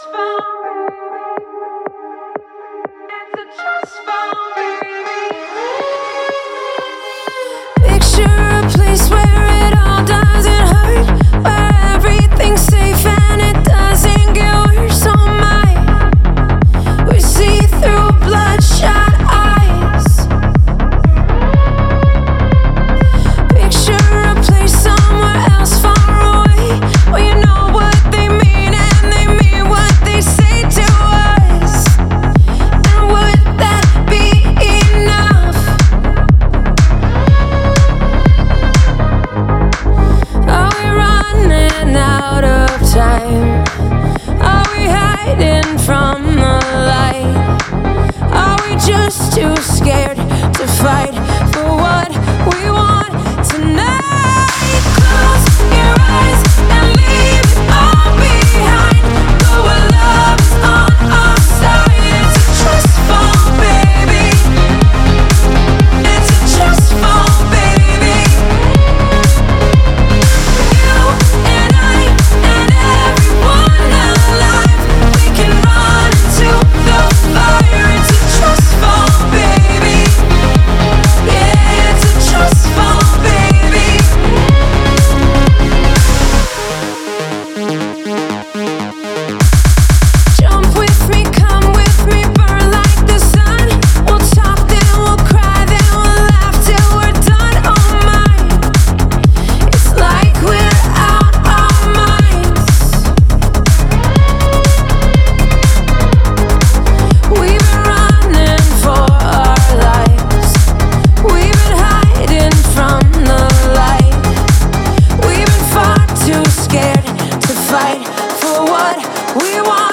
Too scared to fight for what we want tonight. Close your eyes and leave it all behind. Go where love's on our side. It's a trust fall, baby. It's a trust fall, baby. You and I and everyone alive, we can run into the fire. It's a trust fall. Fight for what we want.